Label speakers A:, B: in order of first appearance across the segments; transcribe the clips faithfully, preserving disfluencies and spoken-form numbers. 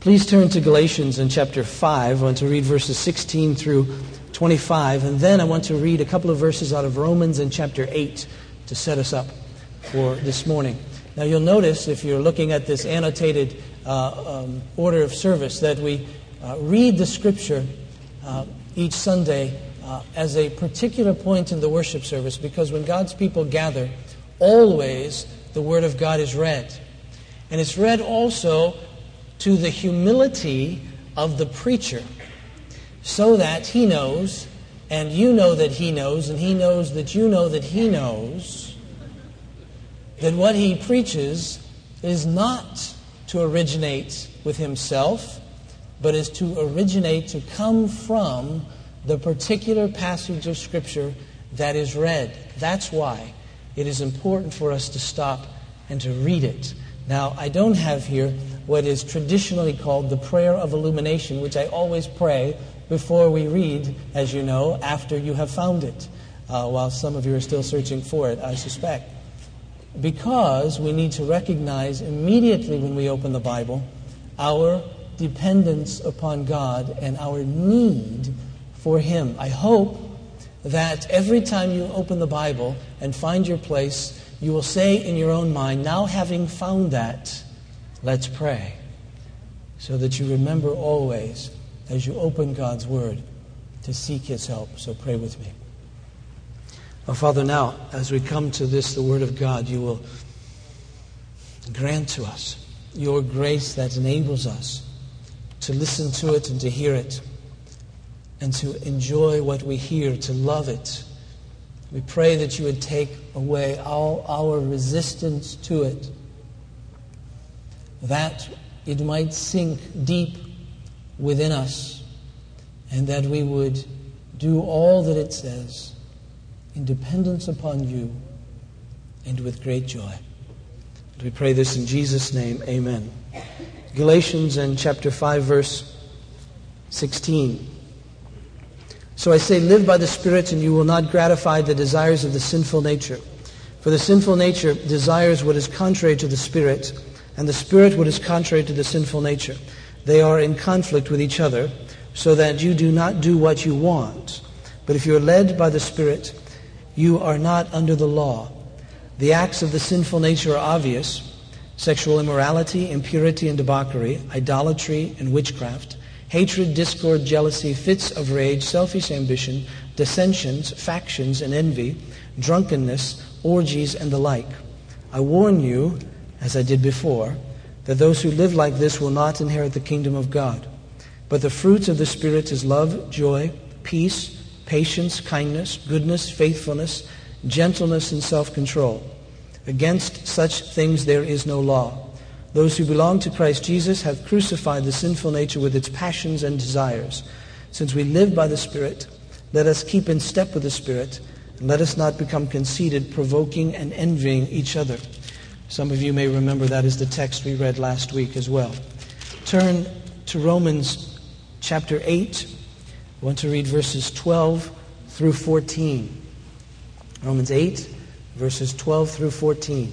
A: Please turn to Galatians in chapter five. I want to read verses sixteen through twenty-five, and then I want to read a couple of verses out of Romans in chapter eight to set us up for this morning. Now you'll notice, if you're looking at this annotated uh, um, order of service, that we uh, read the Scripture uh, each Sunday uh, as a particular point in the worship service, because when God's people gather, always the Word of God is read. And it's read also to the humility of the preacher, so that he knows, and you know that he knows, and he knows that you know that he knows, that what he preaches is not to originate with himself, but is to originate, to come from the particular passage of Scripture that is read. That's why it is important for us to stop and to read it. Now, I don't have here what is traditionally called the prayer of illumination, which I always pray before we read, as you know, after you have found it, uh, while some of you are still searching for it, I suspect. Because we need to recognize immediately when we open the Bible our dependence upon God and our need for Him. I hope that every time you open the Bible and find your place, you will say in your own mind, now having found that, let's pray. So that you remember always, as you open God's Word, to seek His help. So pray with me. Oh, Father, now, as we come to this, the Word of God, you will grant to us your grace that enables us to listen to it and to hear it, and to enjoy what we hear, to love it. We pray that you would take away all our resistance to it, that it might sink deep within us, and that we would do all that it says in dependence upon you and with great joy. And we pray this in Jesus' name, amen. Galatians in chapter five, verse sixteen. So I say, live by the Spirit, and you will not gratify the desires of the sinful nature. For the sinful nature desires what is contrary to the Spirit, and the Spirit what is contrary to the sinful nature. They are in conflict with each other, so that you do not do what you want. But if you are led by the Spirit, you are not under the law. The acts of the sinful nature are obvious: sexual immorality, impurity and debauchery, idolatry and witchcraft, hatred, discord, jealousy, fits of rage, selfish ambition, dissensions, factions, and envy, drunkenness, orgies, and the like. I warn you, as I did before, that those who live like this will not inherit the kingdom of God. But the fruit of the Spirit is love, joy, peace, patience, kindness, goodness, faithfulness, gentleness, and self-control. Against such things there is no law. Those who belong to Christ Jesus have crucified the sinful nature with its passions and desires. Since we live by the Spirit, let us keep in step with the Spirit, and let us not become conceited, provoking and envying each other. Some of you may remember that is the text we read last week as well. Turn to Romans chapter eight. I want to read verses twelve through fourteen. Romans eight, verses twelve through fourteen.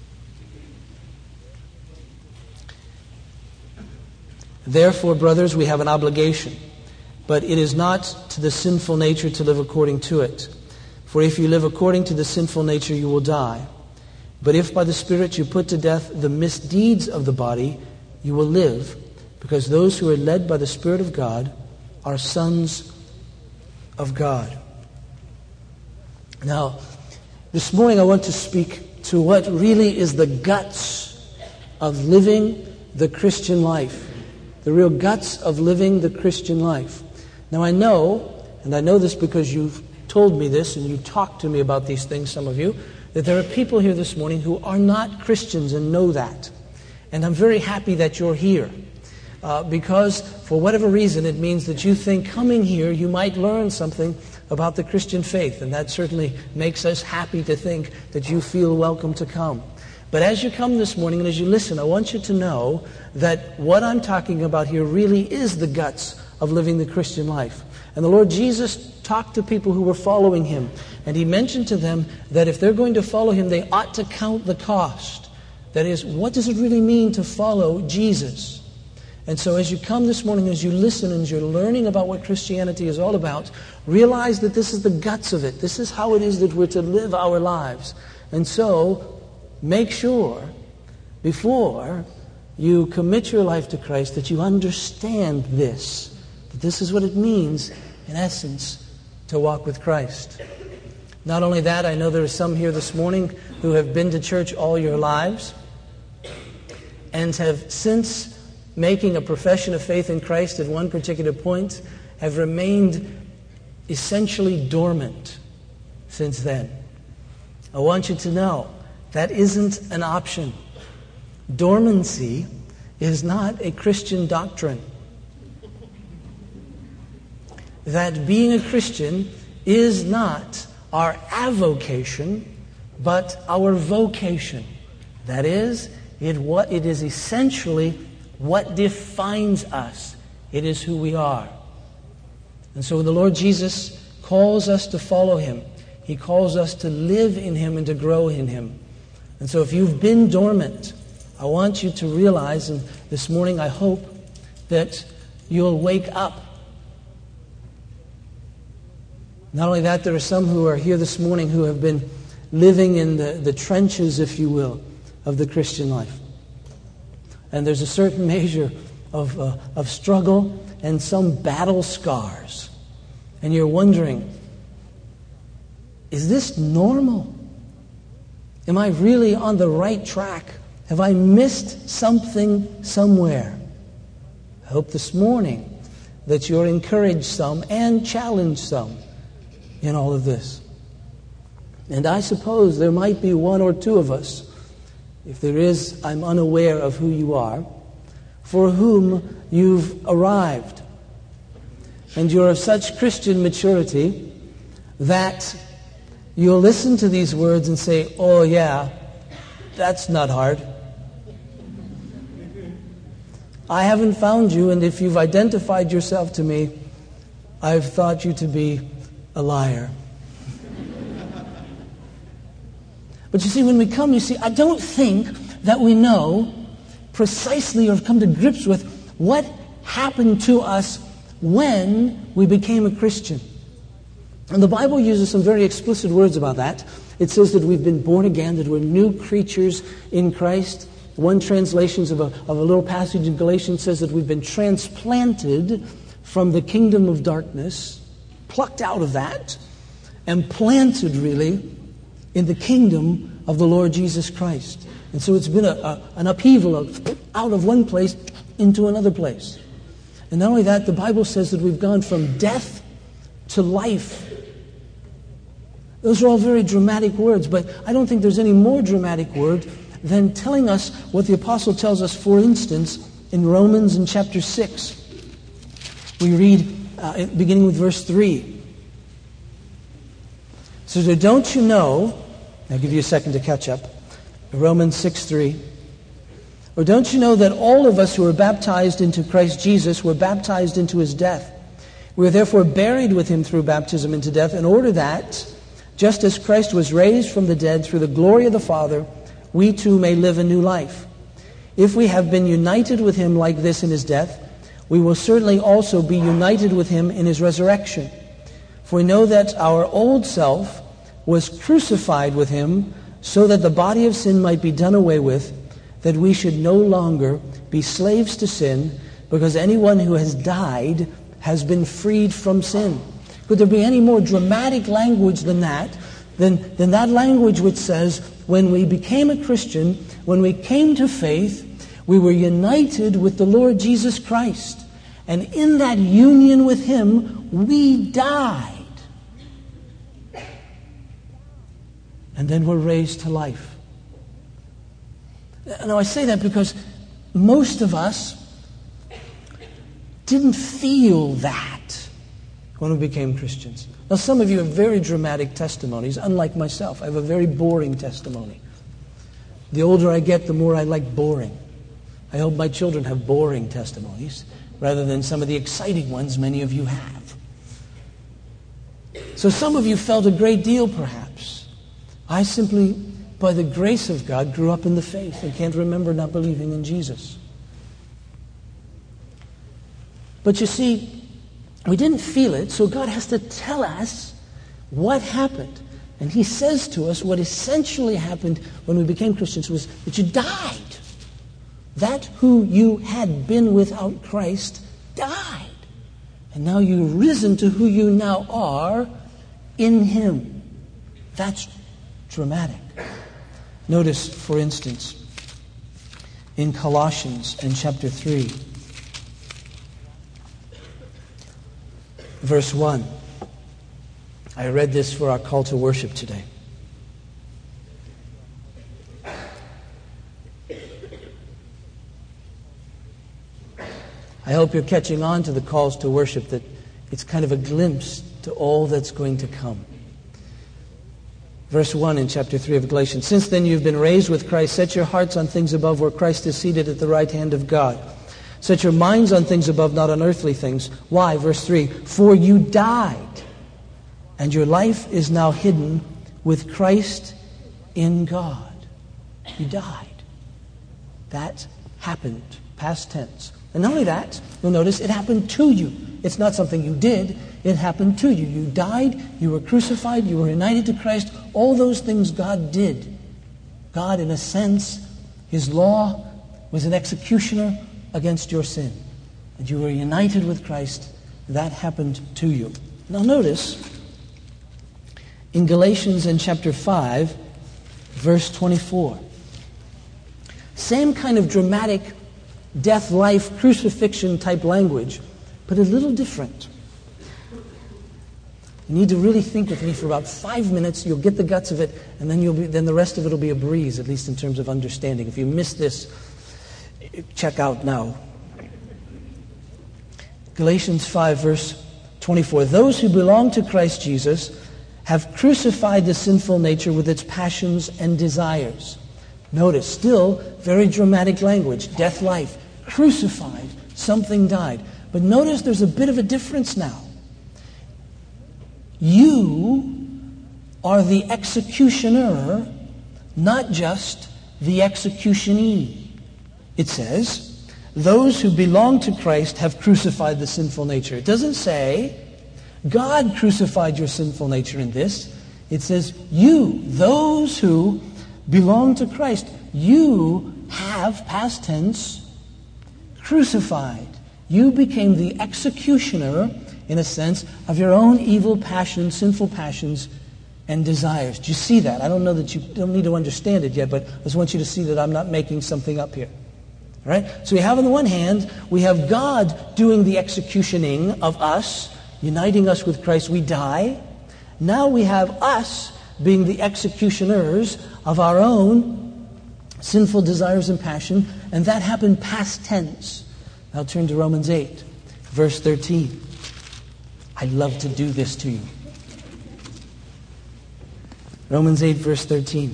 A: Therefore, brothers, we have an obligation, but it is not to the sinful nature to live according to it. For if you live according to the sinful nature, you will die. But if by the Spirit you put to death the misdeeds of the body, you will live, because those who are led by the Spirit of God are sons of God. Now, this morning I want to speak to what really is the guts of living the Christian life. The real guts of living the Christian life. Now I know, and I know this because you've told me this and you talked to me about these things, some of you, that there are people here this morning who are not Christians and know that. And I'm very happy that you're here. Uh, because for whatever reason it means that you think coming here you might learn something about the Christian faith. And that certainly makes us happy to think that you feel welcome to come. But as you come this morning and as you listen, I want you to know that what I'm talking about here really is the guts of living the Christian life. And the Lord Jesus talked to people who were following Him. And He mentioned to them that if they're going to follow Him, they ought to count the cost. That is, what does it really mean to follow Jesus? And so as you come this morning, as you listen, and as you're learning about what Christianity is all about, realize that this is the guts of it. This is how it is that we're to live our lives. And so make sure, before you commit your life to Christ, that you understand this. That this is what it means, in essence, to walk with Christ. Not only that, I know there are some here this morning who have been to church all your lives and have, since making a profession of faith in Christ at one particular point, have remained essentially dormant since then. I want you to know that isn't an option. Dormancy is not a Christian doctrine. That being a Christian is not our avocation, but our vocation. That is, it what it is essentially what defines us. It is who we are. And so when the Lord Jesus calls us to follow Him, He calls us to live in Him and to grow in Him. And so if you've been dormant, I want you to realize, and this morning I hope that you'll wake up. Not only that, there are some who are here this morning who have been living in the, the trenches, if you will, of the Christian life. And there's a certain measure of, uh, of struggle and some battle scars. And you're wondering, is this normal? Am I really on the right track? Have I missed something somewhere? I hope this morning that you're encouraged some and challenged some in all of this. And I suppose there might be one or two of us, if there is, I'm unaware of who you are, for whom you've arrived. And you're of such Christian maturity that you'll listen to these words and say, oh yeah, that's not hard. I haven't found you, and if you've identified yourself to me, I've thought you to be a liar. But you see, when we come, you see, I don't think that we know precisely or have come to grips with what happened to us when we became a Christian. And the Bible uses some very explicit words about that. It says that we've been born again, that we're new creatures in Christ. One translation of a, of a little passage in Galatians says that we've been transplanted from the kingdom of darkness, plucked out of that, and planted really in the kingdom of the Lord Jesus Christ. And so it's been a, a, an upheaval of out of one place into another place. And not only that, the Bible says that we've gone from death to life. Those are all very dramatic words, but I don't think there's any more dramatic word than telling us what the apostle tells us, for instance, in Romans in chapter six. We read, uh, beginning with verse three. So don't you know, I'll give you a second to catch up, Romans six three. Or don't you know that all of us who were baptized into Christ Jesus were baptized into His death? We are therefore buried with Him through baptism into death, in order that, just as Christ was raised from the dead through the glory of the Father, we too may live a new life. If we have been united with Him like this in His death, we will certainly also be united with Him in His resurrection. For we know that our old self was crucified with Him so that the body of sin might be done away with, that we should no longer be slaves to sin, because anyone who has died has been freed from sin. Could there be any more dramatic language than that? Than, than that language which says, when we became a Christian, when we came to faith, we were united with the Lord Jesus Christ. And in that union with Him, we died. And then we're raised to life. Now, I say that because most of us didn't feel that when we became Christians. Now, some of you have very dramatic testimonies, unlike myself. I have a very boring testimony. The older I get, the more I like boring. I hope my children have boring testimonies rather than some of the exciting ones many of you have. So some of you felt a great deal, perhaps. I simply, by the grace of God, grew up in the faith and can't remember not believing in Jesus. But you see, we didn't feel it, so God has to tell us what happened. And he says to us what essentially happened when we became Christians was that you died. That who you had been without Christ died. And now you've risen to who you now are in him. That's dramatic. Notice, for instance, in Colossians in chapter three, verse one. I read this for our call to worship today. I hope you're catching on to the calls to worship, that it's kind of a glimpse to all that's going to come. Verse one in chapter three of Galatians. Since then you've been raised with Christ, set your hearts on things above where Christ is seated at the right hand of God. Set your minds on things above, not on earthly things. Why? Verse three. For you died, and your life is now hidden with Christ in God. You died. That happened. Past tense. And not only that, you'll notice it happened to you. It's not something you did. It happened to you. You died. You were crucified. You were united to Christ. All those things God did. God, in a sense, his law was an executioner against your sin. And you were united with Christ. That happened to you. Now notice, in Galatians in chapter five, verse twenty-four, same kind of dramatic death, life, crucifixion type language, but a little different. You need to really think with me for about five minutes. You'll get the guts of it, and then you'll be, then the rest of it will be a breeze, at least in terms of understanding. If you miss this, check out now. Galatians five, verse twenty-four. Those who belong to Christ Jesus have crucified the sinful nature with its passions and desires. Notice, still very dramatic language. Death, life. Crucified. Something died. But notice there's a bit of a difference now. You are the executioner, not just the executionee. It says, those who belong to Christ have crucified the sinful nature. It doesn't say, God crucified your sinful nature in this. It says, you, those who belong to Christ, you have, past tense, crucified. You became the executioner, in a sense, of your own evil passions, sinful passions, and desires. Do you see that? I don't know that you don't need to understand it yet, but I just want you to see that I'm not making something up here. All right? So we have on the one hand, we have God doing the executioning of us, uniting us with Christ. We die. Now we have us being the executioners of our own sinful desires and passion, and that happened past tense. Now turn to Romans eight, verse thirteen. I love to do this to you. Romans eight, verse thirteen.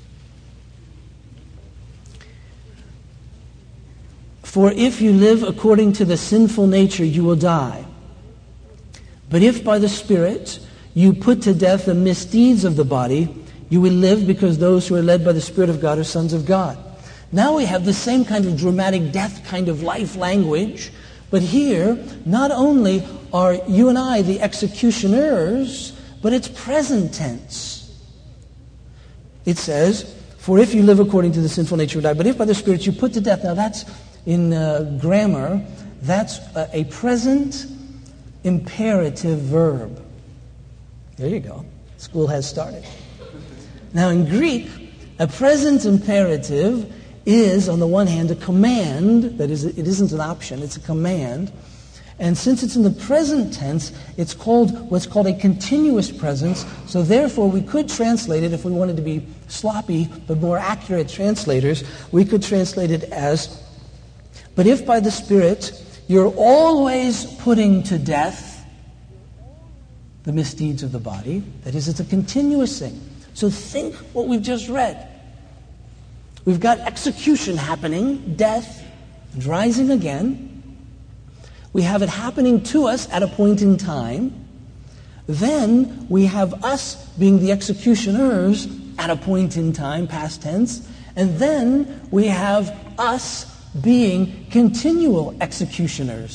A: For if you live according to the sinful nature, you will die. But if by the Spirit you put to death the misdeeds of the body, you will live, because those who are led by the Spirit of God are sons of God. Now we have the same kind of dramatic death kind of life language, but here, not only are you and I the executioners, but it's present tense. It says, for if you live according to the sinful nature, you die. But if by the Spirit you put to death. Now that's, in uh, grammar, that's a, a present imperative verb. There you go. School has started. Now in Greek, a present imperative is, on the one hand, a command. That is, it isn't an option, it's a command. And since it's in the present tense, it's called what's called a continuous presence. So therefore, we could translate it, if we wanted to be sloppy but more accurate translators, we could translate it as, but if by the Spirit you're always putting to death the misdeeds of the body, that is, it's a continuous thing. So think what we've just read. We've got execution happening, death, and rising again. We have it happening to us at a point in time. Then we have us being the executioners at a point in time, past tense. And then we have us being continual executioners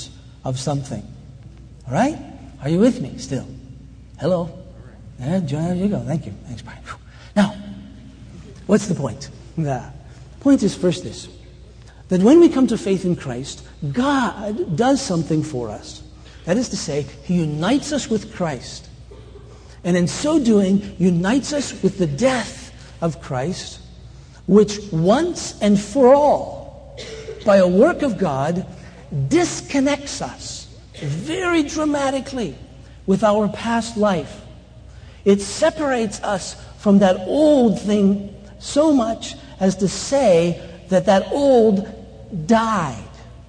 A: of something. All right? Are you with me still? Hello? There, there you go. Thank you. Thanks, Brian. Now, what's the point? The point is first this, that when we come to faith in Christ, God does something for us. That is to say, He unites us with Christ. And in so doing, unites us with the death of Christ, which once and for all, by a work of God, disconnects us very dramatically with our past life. It separates us from that old thing so much as to say that that old died.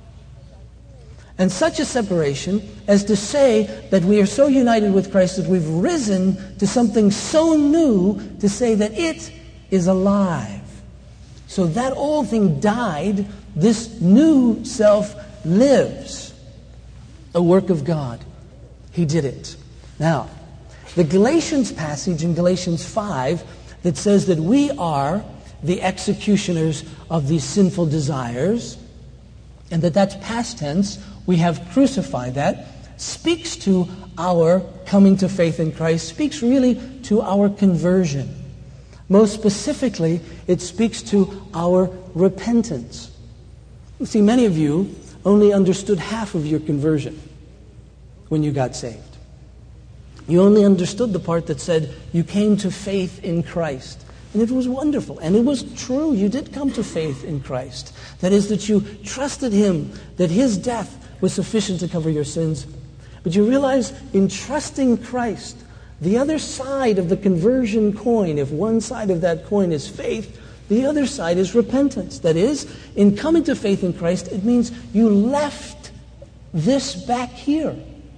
A: And such a separation as to say that we are so united with Christ that we've risen to something so new to say that it is alive. So that old thing died, this new self lives. A work of God. He did it. Now, the Galatians passage in Galatians five that says that we are the executioners of these sinful desires, and that that's past tense, we have crucified that, speaks to our coming to faith in Christ, speaks really to our conversion. Most specifically, it speaks to our repentance. You see, many of you only understood half of your conversion when you got saved. You only understood the part that said you came to faith in Christ. And it was wonderful. And it was true. You did come to faith in Christ. That is, that you trusted Him, that His death was sufficient to cover your sins. But you realize in trusting Christ, the other side of the conversion coin, if one side of that coin is faith, the other side is repentance. That is, in coming to faith in Christ, it means you left this back here.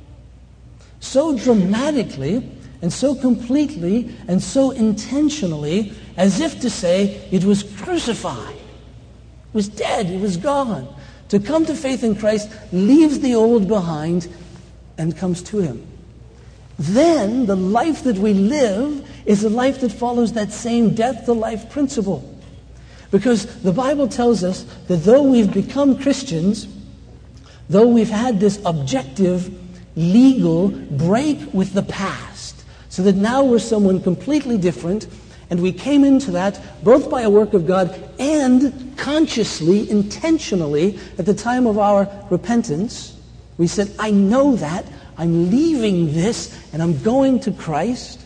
A: So dramatically and so completely and so intentionally, as if to say it was crucified. It was dead. It was gone. To come to faith in Christ leaves the old behind and comes to Him. Then the life that we live is a life that follows that same death-to-life principle. Because the Bible tells us that though we've become Christians, though we've had this objective, legal break with the past, so that now we're someone completely different, and we came into that both by a work of God and consciously, intentionally, at the time of our repentance, we said, I know that, I'm leaving this, and I'm going to Christ.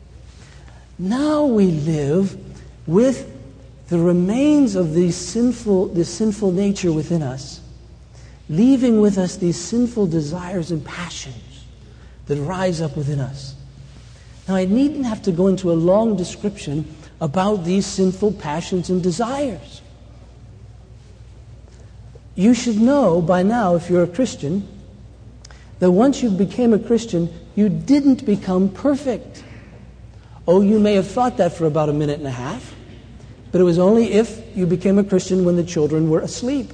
A: Now we live with the remains of these sinful, this sinful nature within us, leaving with us these sinful desires and passions that rise up within us. Now, I needn't have to go into a long description about these sinful passions and desires. You should know by now, if you're a Christian, that once you became a Christian, you didn't become perfect. Oh, you may have thought that for about a minute and a half, but it was only if you became a Christian when the children were asleep.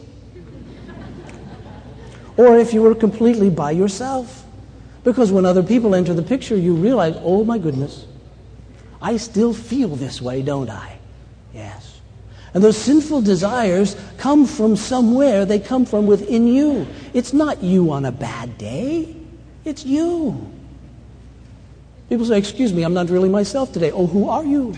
A: Or if you were completely by yourself. Because when other people enter the picture, you realize, oh my goodness, I still feel this way, don't I? Yes. And those sinful desires come from somewhere. They come from within you. It's not you on a bad day. It's you. People say, excuse me, I'm not really myself today. Oh, who are you?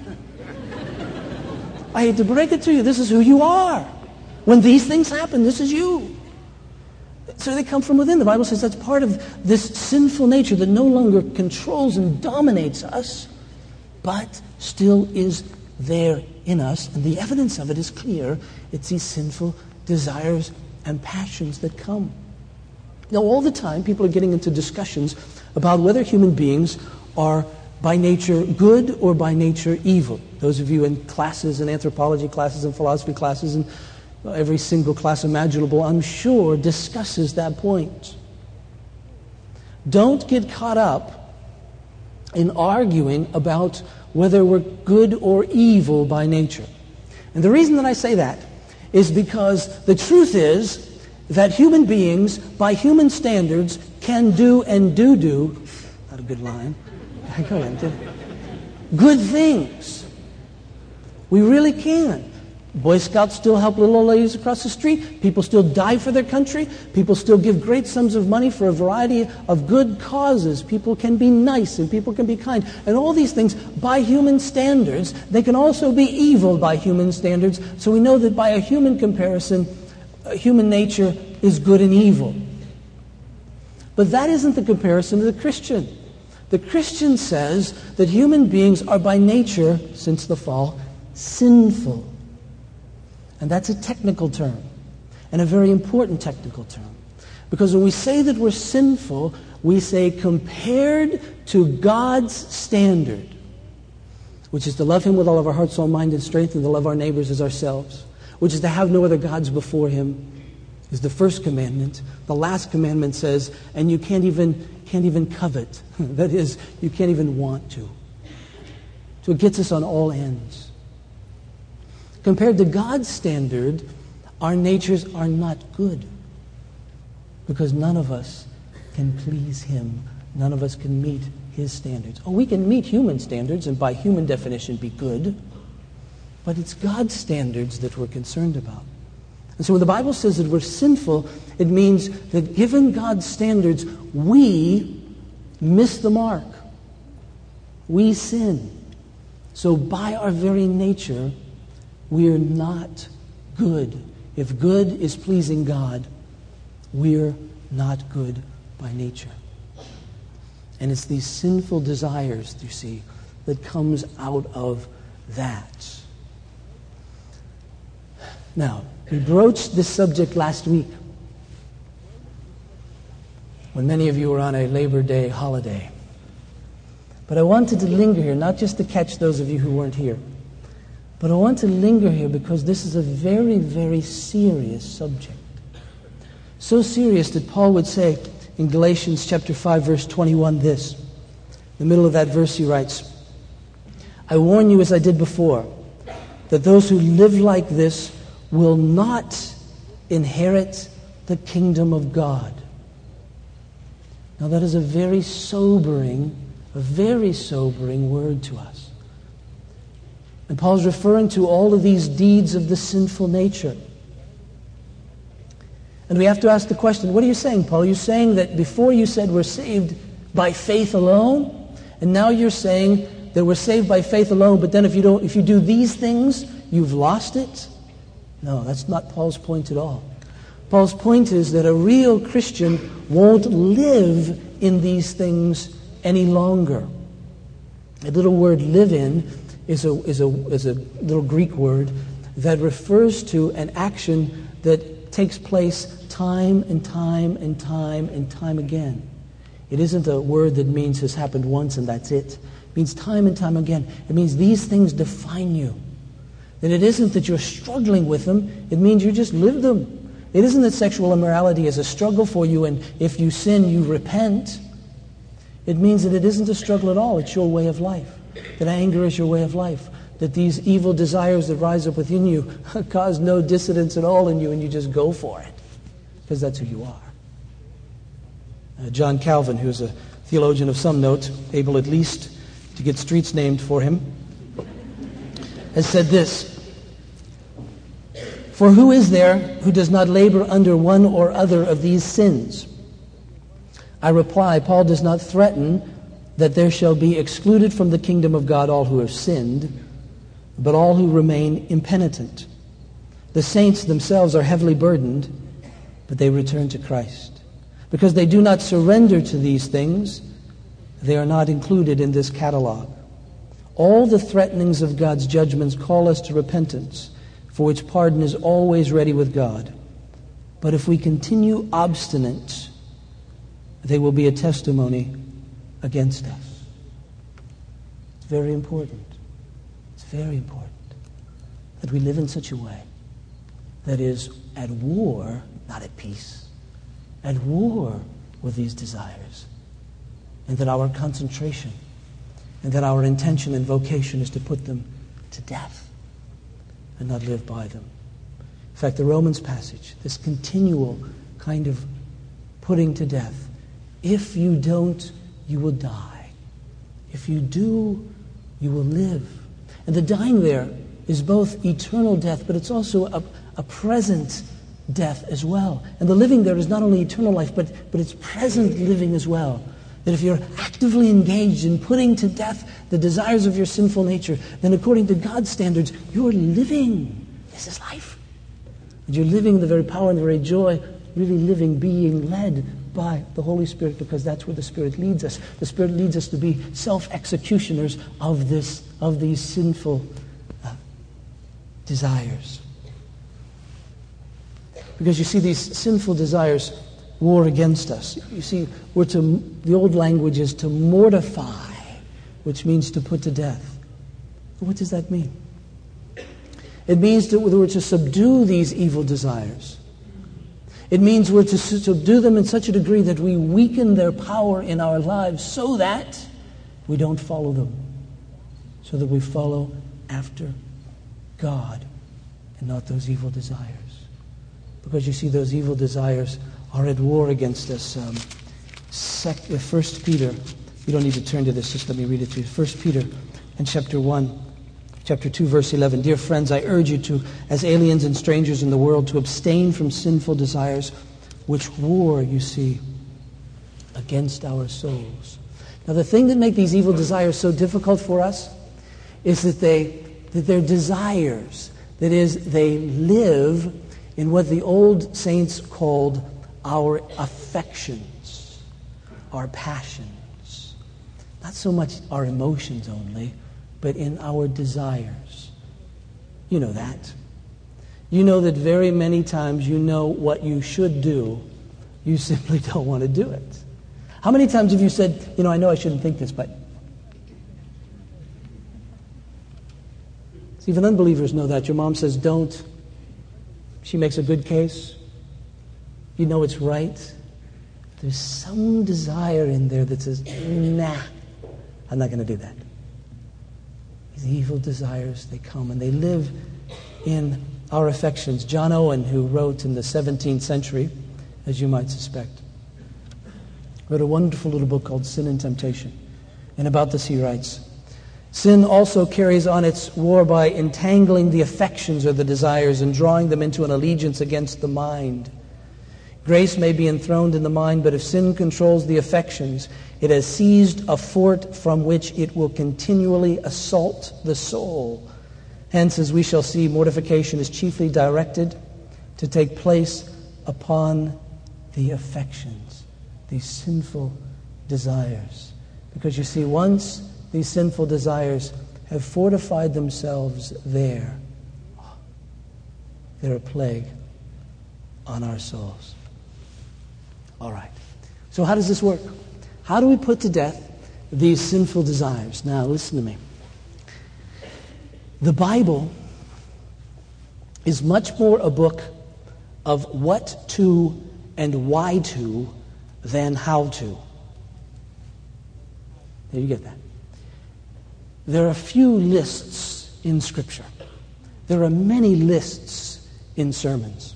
A: I hate to break it to you. This is who you are. When these things happen, this is you. So they come from within. The Bible says that's part of this sinful nature that no longer controls and dominates us, but still is there in us. And the evidence of it is clear. It's these sinful desires and passions that come. Now, all the time, people are getting into discussions about whether human beings are by nature good or by nature evil. Those of you in classes, in anthropology classes and philosophy classes, and every single class imaginable, I'm sure, discusses that point. Don't get caught up in arguing about whether we're good or evil by nature. And the reason that I say that is because the truth is that human beings, by human standards, can do and do do, not a good line, good things. We really can. Boy Scouts still help little old ladies across the street. People still die for their country. People still give great sums of money for a variety of good causes. People can be nice and people can be kind. And all these things, by human standards, they can also be evil by human standards. So we know that by a human comparison, uh, human nature is good and evil. But that isn't the comparison of the Christian. The Christian says that human beings are by nature, since the fall, sinful. And that's a technical term, and a very important technical term. Because when we say that we're sinful, we say compared to God's standard, which is to love Him with all of our heart, soul, mind, and strength, and to love our neighbors as ourselves, which is to have no other gods before Him, is the first commandment. The last commandment says, and you can't even, can't even covet. That is, you can't even want to. So it gets us on all ends. Compared to God's standard, our natures are not good. Because none of us can please Him. None of us can meet His standards. Oh, we can meet human standards and by human definition be good. But it's God's standards that we're concerned about. And so when the Bible says that we're sinful, it means that given God's standards, we miss the mark. We sin. So by our very nature, we're not good. If good is pleasing God, we're not good by nature. And it's these sinful desires, you see, that comes out of that. Now, we broached this subject last week when many of you were on a Labor Day holiday. But I wanted to linger here, not just to catch those of you who weren't here, but I want to linger here because this is a very, very serious subject. So serious that Paul would say in Galatians chapter five, verse twenty-one, this. In the middle of that verse he writes, I warn you as I did before, that those who live like this will not inherit the kingdom of God. Now that is a very sobering, a very sobering word to us. And Paul's referring to all of these deeds of the sinful nature. And we have to ask the question, what are you saying, Paul? Are you saying that before you said we're saved by faith alone, and now you're saying that we're saved by faith alone, but then if you don't, if you do these things, you've lost it? No, that's not Paul's point at all. Paul's point is that a real Christian won't live in these things any longer. The little word live in is a, is a, is a little Greek word that refers to an action that takes place time and time and time and time again. It isn't a word that means has happened once and that's it. It means time and time again. It means these things define you. That it isn't that you're struggling with them, it means you just live them. It isn't that sexual immorality is a struggle for you and if you sin, you repent. It means that it isn't a struggle at all, it's your way of life. That anger is your way of life. That these evil desires that rise up within you cause no dissidence at all in you and you just go for it. Because that's who you are. Uh, John Calvin, who's a theologian of some note, able at least to get streets named for him, has said this, for who is there who does not labor under one or other of these sins? I reply, Paul does not threaten that there shall be excluded from the kingdom of God all who have sinned, but all who remain impenitent. The saints themselves are heavily burdened, but they return to Christ. Because they do not surrender to these things, they are not included in this catalog. All the threatenings of God's judgments call us to repentance, for which pardon is always ready with God. But if we continue obstinate, they will be a testimony against us. It's very important. It's very important that we live in such a way that is at war, not at peace, at war with these desires, and that our concentration and that our intention and vocation is to put them to death and not live by them. In fact, the Romans passage, this continual kind of putting to death, if you don't, you will die. If you do, you will live. And the dying there is both eternal death, but it's also a, a present death as well. And the living there is not only eternal life, but, but it's present living as well. That if you're actively engaged in putting to death the desires of your sinful nature, then according to God's standards, you're living. This is life. And you're living the very power and the very joy, really living, being led by the Holy Spirit, because that's where the Spirit leads us. The Spirit leads us to be self-executioners of this, of these sinful uh, desires. Because you see, these sinful desires war against us. You see, we're to, the old language is to mortify, which means to put to death. What does that mean? It means that we're to subdue these evil desires. It means we're to subdue them in such a degree that we weaken their power in our lives so that we don't follow them. So that we follow after God and not those evil desires. Because you see, those evil desires are at war against us. Um, sec- First Peter, you don't need to turn to this, just let me read it to you. First Peter in chapter one, chapter two, verse eleven. Dear friends, I urge you to, as aliens and strangers in the world, to abstain from sinful desires which war, you see, against our souls. Now, the thing that makes these evil desires so difficult for us is that they that they're desires. That is, they live in what the old saints called our affections, our passions. Not so much our emotions only, but in our desires. You know that. You know that very many times you know what you should do, you simply don't want to do it. How many times have you said, you know, I know I shouldn't think this, but... See, even unbelievers know that. Your mom says, don't. She makes a good case. You know it's right. There's some desire in there that says, nah, I'm not going to do that. These evil desires, they come and they live in our affections. John Owen, who wrote in the seventeenth century, as you might suspect, wrote a wonderful little book called Sin and Temptation. And about this he writes, sin also carries on its war by entangling the affections or the desires and drawing them into an allegiance against the mind. Grace may be enthroned in the mind, but if sin controls the affections, it has seized a fort from which it will continually assault the soul. Hence, as we shall see, mortification is chiefly directed to take place upon the affections, these sinful desires. Because you see, once these sinful desires have fortified themselves there, they're a plague on our souls. All right. So how does this work? How do we put to death these sinful desires? Now, listen to me. The Bible is much more a book of what to and why to than how to. Did you get that? There are few lists in Scripture. There are many lists in sermons.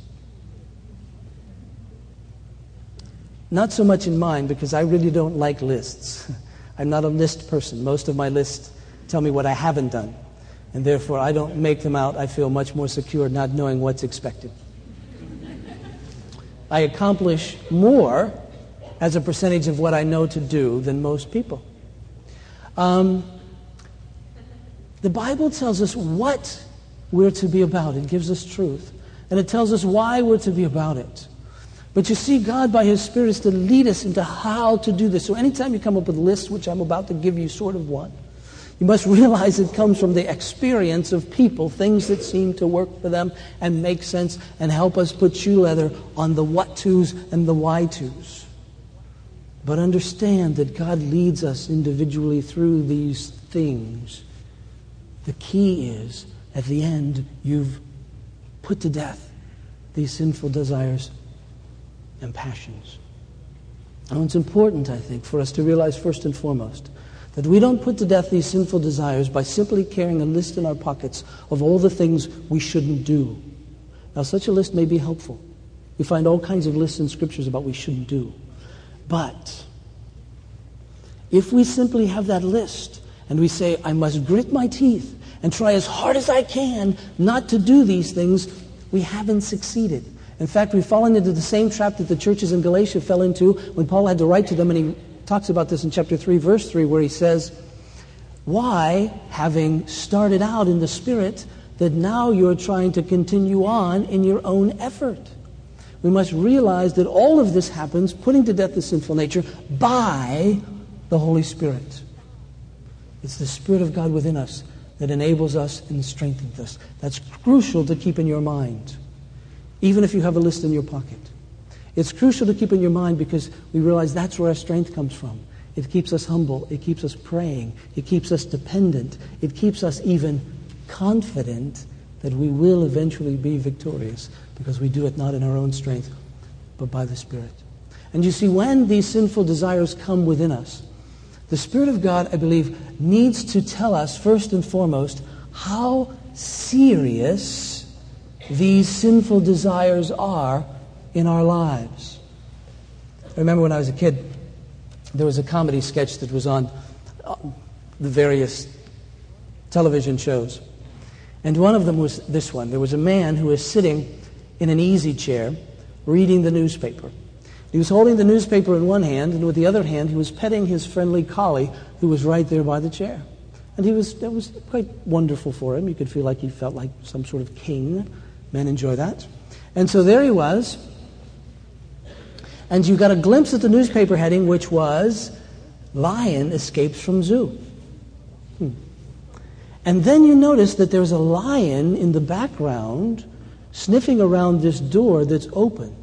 A: Not so much in mine, because I really don't like lists. I'm not a list person. Most of my lists tell me what I haven't done. And therefore, I don't make them out. I feel much more secure not knowing what's expected. I accomplish more as a percentage of what I know to do than most people. Um, the Bible tells us what we're to be about. It gives us truth. And it tells us why we're to be about it. But you see, God, by His Spirit, is to lead us into how to do this. So anytime you come up with lists, which I'm about to give you sort of one, you must realize it comes from the experience of people, things that seem to work for them and make sense and help us put shoe leather on the what-tos and the why-tos. But understand that God leads us individually through these things. The key is, at the end, you've put to death these sinful desires and passions. And it's important, I think, for us to realize first and foremost that we don't put to death these sinful desires by simply carrying a list in our pockets of all the things we shouldn't do. Now, such a list may be helpful. We find all kinds of lists in Scriptures about what we shouldn't do. But if we simply have that list and we say, I must grit my teeth and try as hard as I can not to do these things, we haven't succeeded. In fact, we've fallen into the same trap that the churches in Galatia fell into when Paul had to write to them, and he talks about this in chapter three, verse three, where he says, why, having started out in the Spirit, that now you're trying to continue on in your own effort? We must realize that all of this happens, putting to death the sinful nature, by the Holy Spirit. It's the Spirit of God within us that enables us and strengthens us. That's crucial to keep in your mind, even if you have a list in your pocket. It's crucial to keep in your mind because we realize that's where our strength comes from. It keeps us humble. It keeps us praying. It keeps us dependent. It keeps us even confident that we will eventually be victorious because we do it not in our own strength, but by the Spirit. And you see, when these sinful desires come within us, the Spirit of God, I believe, needs to tell us, first and foremost, how serious these sinful desires are in our lives. I remember when I was a kid, there was a comedy sketch that was on the various television shows. And one of them was this one. There was a man who was sitting in an easy chair reading the newspaper. He was holding the newspaper in one hand, and with the other hand he was petting his friendly collie who was right there by the chair. And he was that was quite wonderful for him. You could feel like he felt like some sort of king. Men enjoy that. And so there he was. And you got a glimpse at the newspaper heading, which was, Lion Escapes from Zoo. Hmm. And then you notice that there's a lion in the background sniffing around this door that's opened.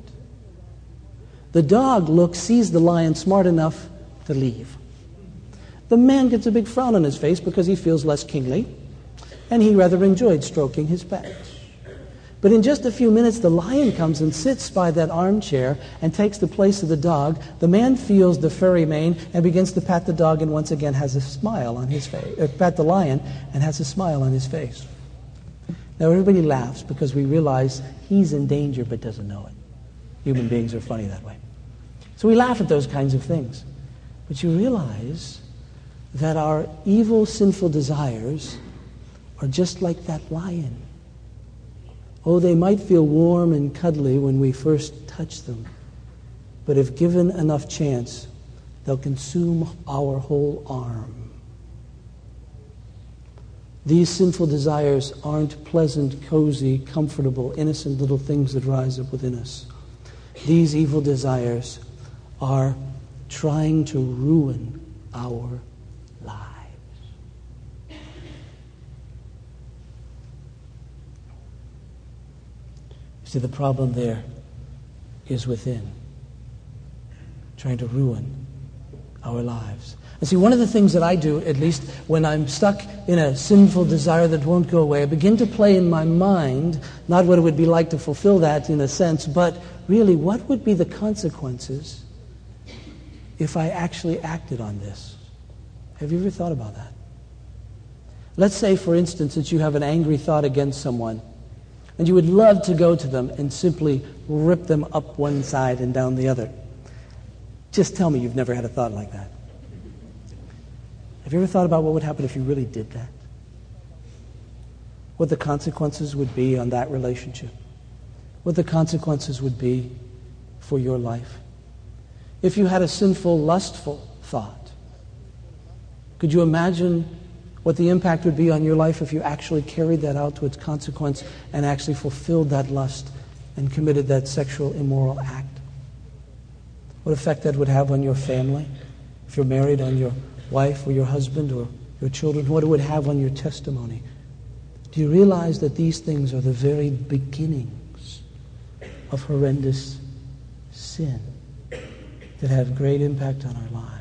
A: The dog looks, sees the lion smart enough to leave. The man gets a big frown on his face because he feels less kingly, and he rather enjoyed stroking his pet. But in just a few minutes, the lion comes and sits by that armchair and takes the place of the dog. The man feels the furry mane and begins to pat the dog and once again has a smile on his face. Uh, pat the lion and has a smile on his face. Now everybody laughs because we realize he's in danger but doesn't know it. Human beings are funny that way. So we laugh at those kinds of things. But you realize that our evil, sinful desires are just like that lion. Oh, they might feel warm and cuddly when we first touch them, but if given enough chance, they'll consume our whole arm. These sinful desires aren't pleasant, cozy, comfortable, innocent little things that rise up within us. These evil desires are trying to ruin our lives. See, the problem there is within, trying to ruin our lives. And see, one of the things that I do, at least when I'm stuck in a sinful desire that won't go away, I begin to play in my mind, not what it would be like to fulfill that in a sense, but really what would be the consequences if I actually acted on this? Have you ever thought about that? Let's say, for instance, that you have an angry thought against someone, and you would love to go to them and simply rip them up one side and down the other. Just tell me you've never had a thought like that. Have you ever thought about what would happen if you really did that? What the consequences would be on that relationship? What the consequences would be for your life? If you had a sinful, lustful thought, could you imagine what the impact would be on your life if you actually carried that out to its consequence and actually fulfilled that lust and committed that sexual immoral act? What effect that would have on your family, if you're married, on your wife or your husband or your children, what it would have on your testimony. Do you realize that these things are the very beginnings of horrendous sin that have great impact on our lives?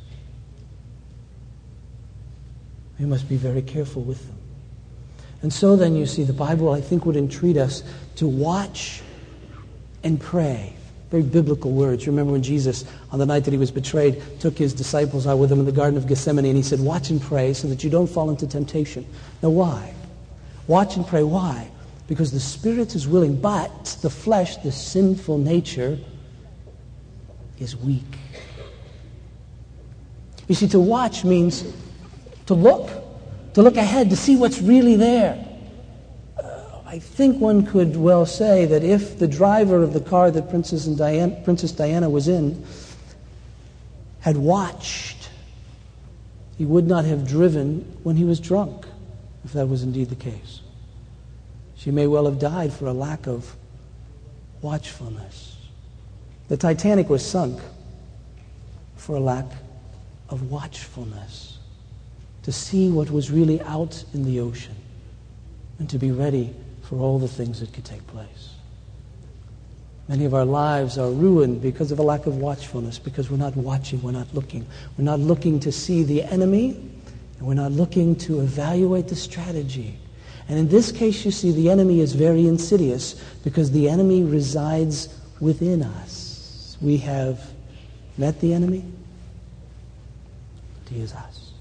A: We must be very careful with them. And so then, you see, the Bible, I think, would entreat us to watch and pray. Very biblical words. You remember when Jesus, on the night that he was betrayed, took his disciples out with him in the Garden of Gethsemane, and he said, watch and pray so that you don't fall into temptation. Now, why? Watch and pray. Why? Because the spirit is willing, but the flesh, the sinful nature, is weak. You see, to watch means to look, to look ahead, to see what's really there. Uh, I think one could well say that if the driver of the car that Princess, and Diana, Princess Diana was in had watched, he would not have driven when he was drunk, if that was indeed the case. She may well have died for a lack of watchfulness. The Titanic was sunk for a lack of watchfulness, to see what was really out in the ocean and to be ready for all the things that could take place. Many of our lives are ruined because of a lack of watchfulness, because we're not watching, we're not looking. We're not looking to see the enemy, and we're not looking to evaluate the strategy. And in this case, you see, the enemy is very insidious because the enemy resides within us. We have met the enemy, but he is us.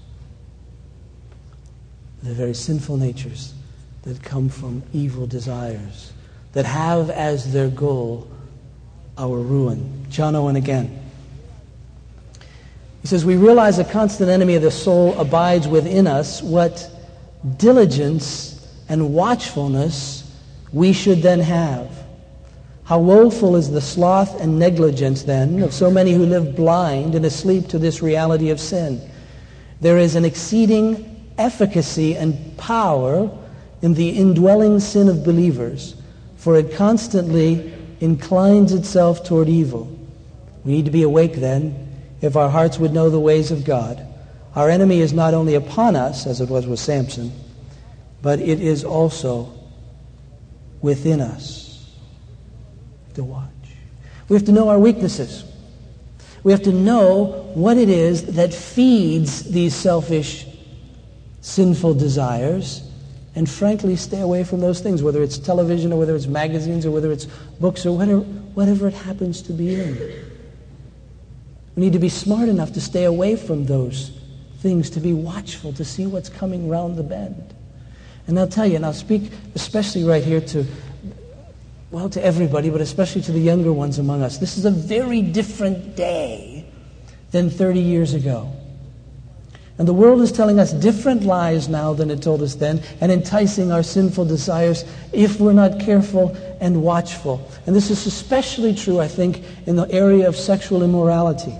A: The very sinful natures that come from evil desires, that have as their goal our ruin. John Owen again. He says, we realize a constant enemy of the soul abides within us. What diligence and watchfulness we should then have. How woeful is the sloth and negligence then of so many who live blind and asleep to this reality of sin. There is an exceeding efficacy and power in the indwelling sin of believers, for it constantly inclines itself toward evil. We need to be awake then, if our hearts would know the ways of God. Our enemy is not only upon us, as it was with Samson, but it is also within us to watch. We have to know our weaknesses. We have to know what it is that feeds these selfish, sinful desires, and frankly stay away from those things, whether it's television or whether it's magazines or whether it's books or whatever, whatever it happens to be in. We need to be smart enough to stay away from those things, to be watchful, to see what's coming round the bend. And I'll tell you, and I'll speak especially right here to, well, to everybody, but especially to the younger ones among us. This is a very different day than thirty years ago. And the world is telling us different lies now than it told us then, and enticing our sinful desires if we're not careful and watchful. And this is especially true, I think, in the area of sexual immorality.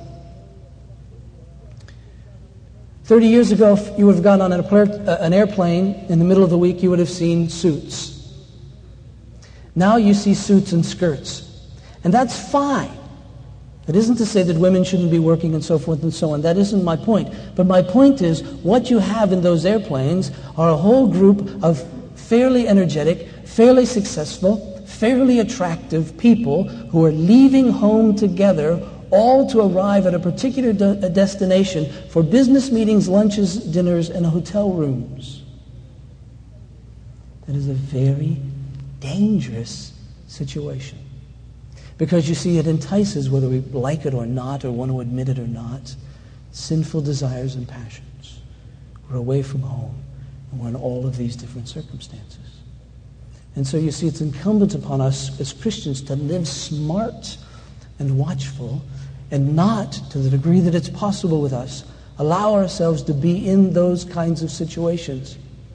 A: Thirty years ago, if you would have gone on an airplane in the middle of the week, you would have seen suits. Now you see suits and skirts. And that's fine. That isn't to say that women shouldn't be working and so forth and so on. That isn't my point. But my point is, what you have in those airplanes are a whole group of fairly energetic, fairly successful, fairly attractive people who are leaving home together, all to arrive at a particular de- a destination for business meetings, lunches, dinners, and hotel rooms. That is a very dangerous situation. Because you see, it entices, whether we like it or not, or want to admit it or not, sinful desires and passions. We're away from home, and we're in all of these different circumstances. And so you see, it's incumbent upon us as Christians to live smart and watchful, and not, to the degree that it's possible with us, allow ourselves to be in those kinds of situations.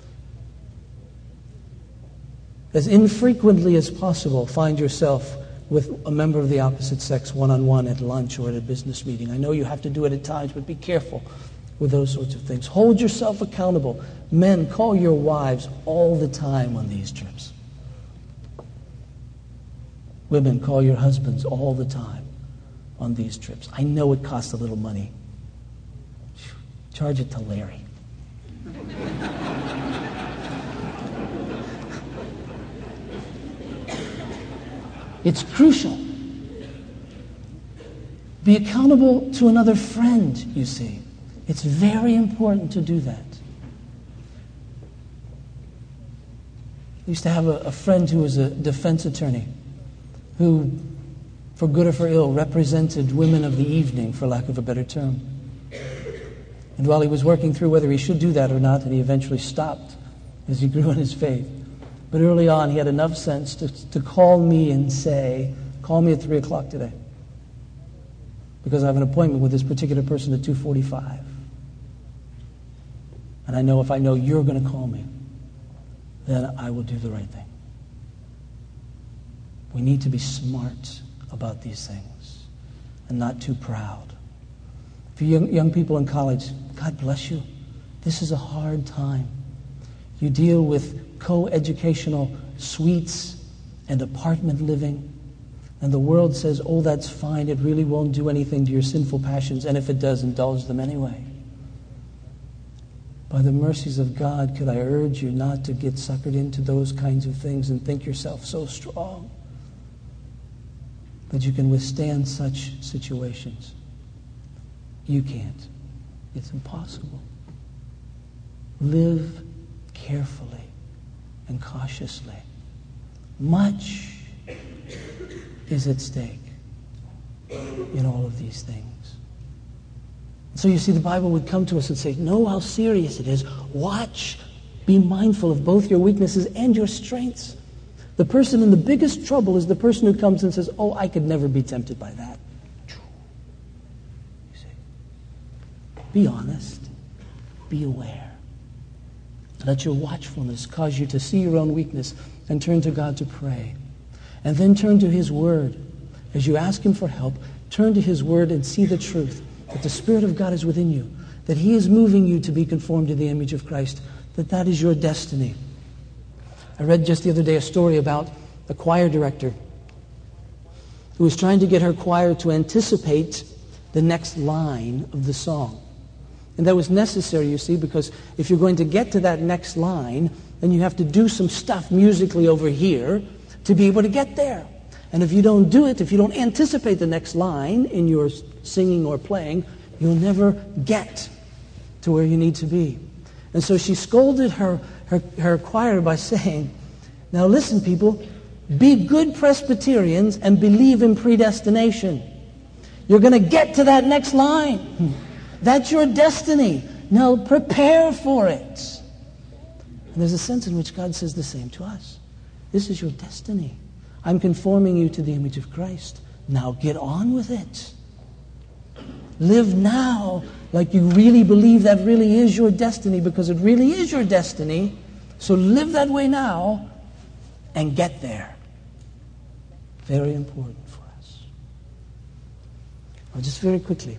A: As infrequently as possible, find yourself with a member of the opposite sex one-on-one at lunch or at a business meeting. I know you have to do it at times, but be careful with those sorts of things. Hold yourself accountable. Men, call your wives all the time on these trips. Women, call your husbands all the time on these trips. I know it costs a little money. Charge it to Larry. It's crucial. Be accountable to another friend, you see. It's very important to do that. I used to have a, a friend who was a defense attorney who, for good or for ill, represented women of the evening, for lack of a better term. And while he was working through whether he should do that or not, and he eventually stopped as he grew in his faith. But early on, he had enough sense to, to call me and say, call me at three o'clock today, because I have an appointment with this particular person at two forty-five. And And I know if I know you're going to call me, then I will do the right thing. We need to be smart about these things and not too proud. For young, young people in college, God bless you. This is a hard time. You deal with co-educational suites and apartment living, and the world says, oh, that's fine. It really won't do anything to your sinful passions, and if it does, indulge them anyway. By the mercies of God, could I urge you not to get suckered into those kinds of things and think yourself so strong that you can withstand such situations. You can't. It's impossible. Live carefully and cautiously. Much is at stake in all of these things. So you see, the Bible would come to us and say, know how serious it is. Watch. Be mindful of both your weaknesses and your strengths. The person in the biggest trouble is the person who comes and says, oh, I could never be tempted by that. You see? Be honest. Be aware. Let your watchfulness cause you to see your own weakness and turn to God to pray. And then turn to His Word. As you ask Him for help, turn to His Word and see the truth, that the Spirit of God is within you, that He is moving you to be conformed to the image of Christ, that that is your destiny. I read just the other day a story about a choir director who was trying to get her choir to anticipate the next line of the song. And that was necessary, you see, because if you're going to get to that next line, then you have to do some stuff musically over here to be able to get there. And if you don't do it, if you don't anticipate the next line in your singing or playing, you'll never get to where you need to be. And so she scolded her, her, her choir by saying, now listen, people, be good Presbyterians and believe in predestination. You're going to get to that next line. That's your destiny. Now prepare for it. And there's a sense in which God says the same to us. This is your destiny. I'm conforming you to the image of Christ. Now get on with it. Live now like you really believe that really is your destiny, because it really is your destiny. So live that way now and get there. Very important for us. Now, just very quickly,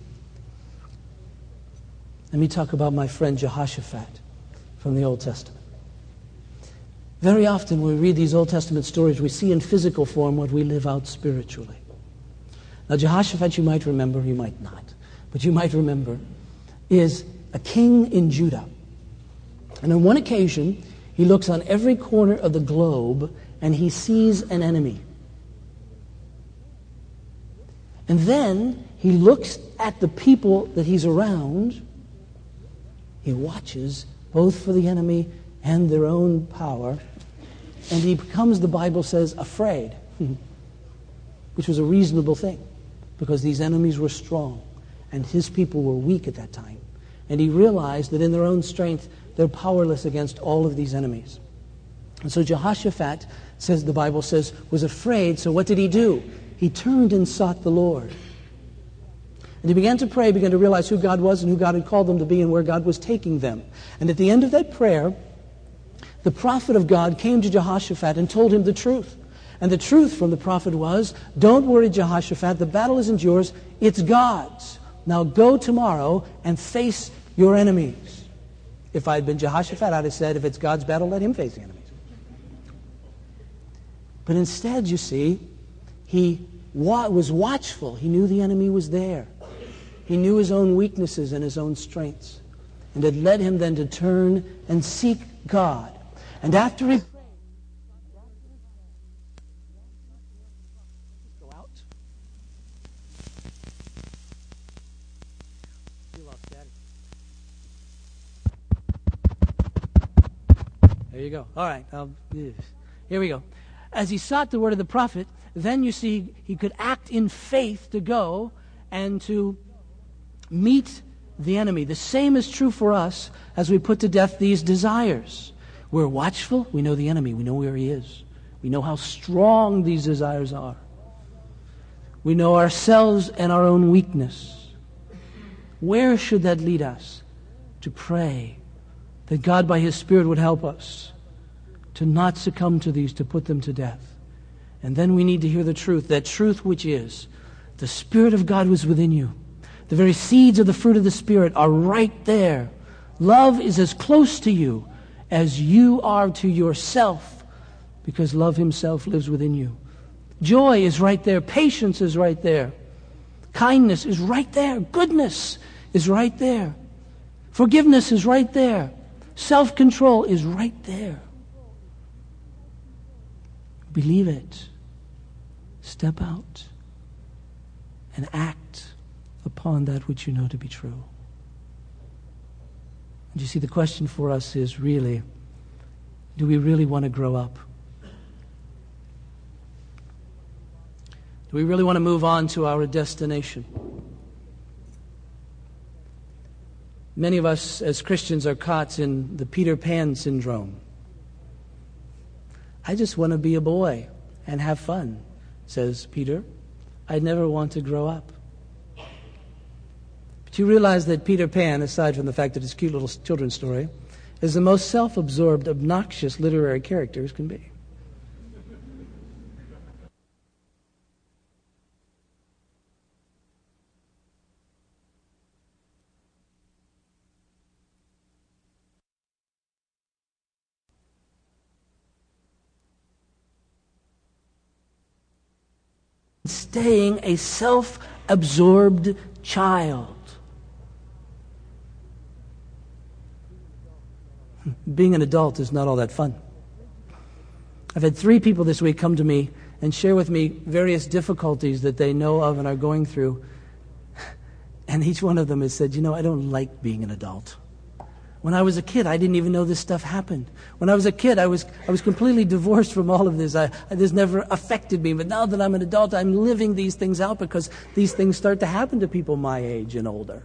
A: let me talk about my friend Jehoshaphat from the Old Testament. Very often when we read these Old Testament stories, we see in physical form what we live out spiritually. Now, Jehoshaphat, you might remember, you might not, but you might remember, is a king in Judah. And on one occasion, he looks on every corner of the globe and he sees an enemy. And then he looks at the people that he's around. He watches both for the enemy and their own power. And he becomes, the Bible says, afraid, which was a reasonable thing, because these enemies were strong and his people were weak at that time. And he realized that in their own strength, they're powerless against all of these enemies. And so Jehoshaphat, says the Bible says, was afraid. So what did he do? He turned and sought the Lord. And he began to pray, began to realize who God was and who God had called them to be and where God was taking them. And at the end of that prayer, the prophet of God came to Jehoshaphat and told him the truth. And the truth from the prophet was, don't worry, Jehoshaphat, the battle isn't yours, it's God's. Now go tomorrow and face your enemies. If I had been Jehoshaphat, I'd have said, if it's God's battle, let him face the enemies. But instead, you see, he wa- was watchful. He knew the enemy was there. He knew his own weaknesses and his own strengths. And it led him then to turn and seek God. And after he prayed, go out. You lost Daddy. There you go. All right. Um, here we go. As he sought the word of the prophet, then you see he could act in faith to go and to meet the enemy. The same is true for us as we put to death these desires. We're watchful. We know the enemy. We know where he is. We know how strong these desires are. We know ourselves and our own weakness. Where should that lead us? To pray that God by His Spirit would help us to not succumb to these, to put them to death. And then we need to hear the truth, that truth which is, the Spirit of God was within you. The very seeds of the fruit of the Spirit are right there. Love is as close to you as you are to yourself, because love Himself lives within you. Joy is right there. Patience is right there. Kindness is right there. Goodness is right there. Forgiveness is right there. Self-control is right there. Believe it. Step out and act upon that which you know to be true. And you see, the question for us is really, do we really want to grow up? Do we really want to move on to our destination? Many of us as Christians are caught in the Peter Pan syndrome. I just want to be a boy and have fun, says Peter. I never want to grow up. But you realize that Peter Pan, aside from the fact that it's a cute little children's story, is the most self-absorbed, obnoxious literary character as can be. Staying a self-absorbed child. Being an adult is not all that fun. I've had three people this week come to me and share with me various difficulties that they know of and are going through. And each one of them has said, you know, I don't like being an adult. When I was a kid, I didn't even know this stuff happened. When I was a kid, I was I was completely divorced from all of this. I, this never affected me. But now that I'm an adult, I'm living these things out because these things start to happen to people my age and older.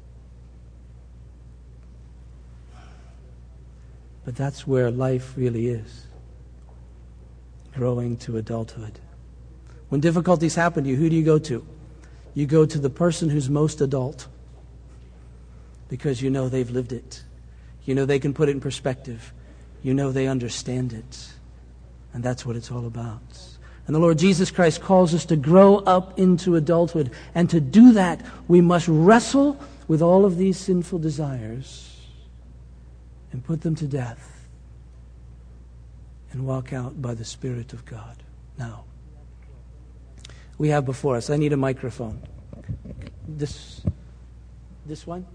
A: But that's where life really is. Growing to adulthood. When difficulties happen to you, who do you go to? You go to the person who's most adult. Because you know they've lived it. You know they can put it in perspective. You know they understand it. And that's what it's all about. And the Lord Jesus Christ calls us to grow up into adulthood. And to do that, we must wrestle with all of these sinful desires and put them to death and walk out by the Spirit of God. Now, we have before us, I need a microphone. This, this one?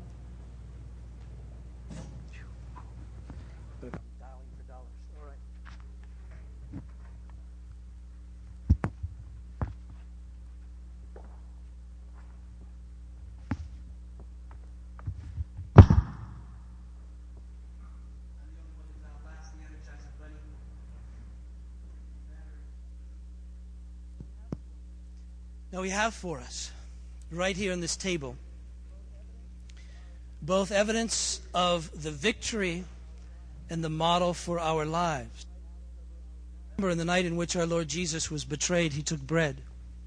A: Now we have for us, right here on this table, both evidence of the victory and the model for our lives. Remember, in the night in which our Lord Jesus was betrayed, He took bread.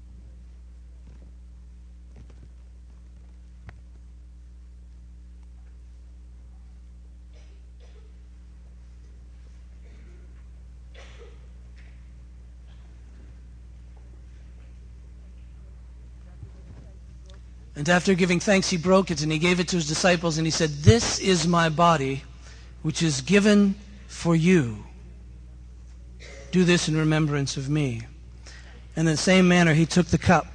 A: And after giving thanks, He broke it and He gave it to His disciples and He said, "This is my body, which is given for you. Do this in remembrance of me." And in the same manner, He took the cup.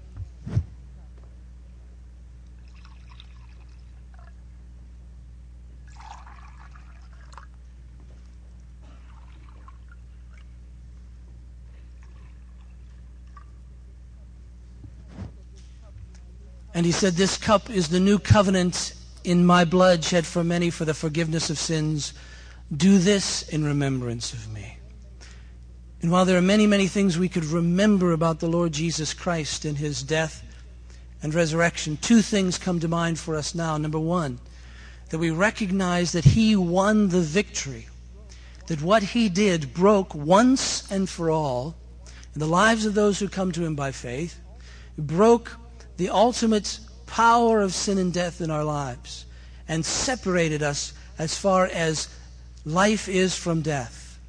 A: And He said, "This cup is the new covenant in my blood shed for many for the forgiveness of sins. Do this in remembrance of me." And while there are many, many things we could remember about the Lord Jesus Christ and His death and resurrection, two things come to mind for us now. Number one, that we recognize that He won the victory, that what He did broke once and for all in the lives of those who come to Him by faith. It broke the ultimate power of sin and death in our lives and separated us as far as life is from death.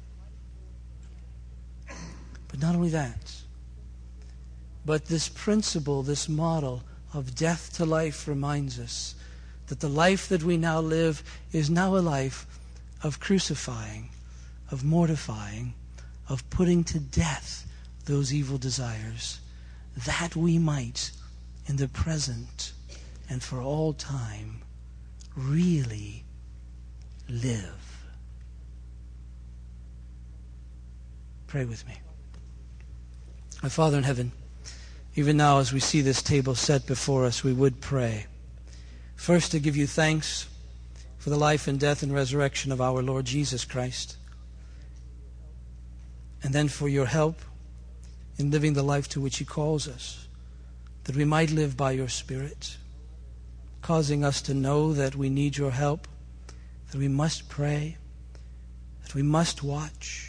A: But not only that, but this principle, this model of death to life reminds us that the life that we now live is now a life of crucifying, of mortifying, of putting to death those evil desires, that we might, in the present and for all time, really live. Pray with me. Our Father in heaven, even now as we see this table set before us, we would pray. First, to give you thanks for the life and death and resurrection of our Lord Jesus Christ. And then for your help in living the life to which He calls us, that we might live by your Spirit, causing us to know that we need your help, that we must pray, that we must watch.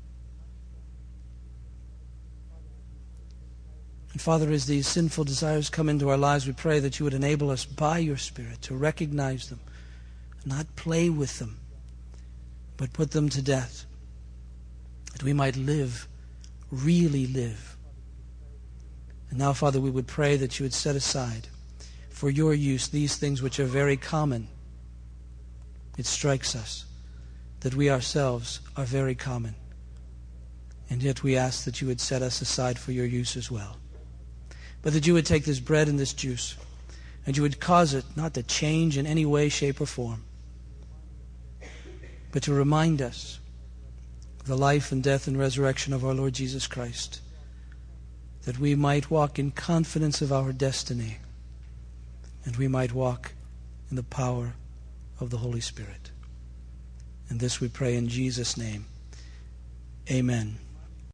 A: And Father, as these sinful desires come into our lives, we pray that you would enable us by your Spirit to recognize them, not play with them, but put them to death, that we might live, really live. And now, Father, we would pray that you would set aside for your use these things which are very common. It strikes us that we ourselves are very common, and yet we ask that you would set us aside for your use as well. But that you would take this bread and this juice, and you would cause it not to change in any way, shape, or form, but to remind us of the life and death and resurrection of our Lord Jesus Christ, that we might walk in confidence of our destiny, and we might walk in the power of the Holy Spirit. And this we pray in Jesus' name. Amen.